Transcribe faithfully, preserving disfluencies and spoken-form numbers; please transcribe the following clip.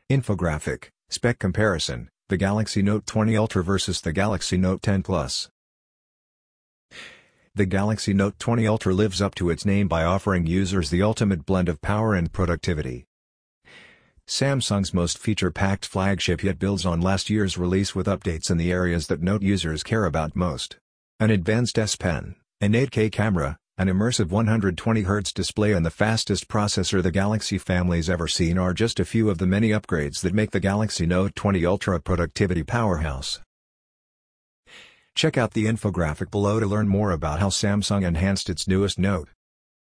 Infographic, Spec Comparison, the Galaxy Note twenty Ultra versus the Galaxy Note ten Plus. The Galaxy Note twenty Ultra lives up to its name by offering users the ultimate blend of power and productivity. Samsung's most feature-packed flagship yet builds on last year's release with updates in the areas that Note users care about most. An advanced S Pen, an eight K camera, an immersive one hundred twenty hertz display and the fastest processor the Galaxy family's ever seen are just a few of the many upgrades that make the Galaxy Note twenty Ultra a productivity powerhouse. Check out the infographic below to learn more about how Samsung enhanced its newest Note.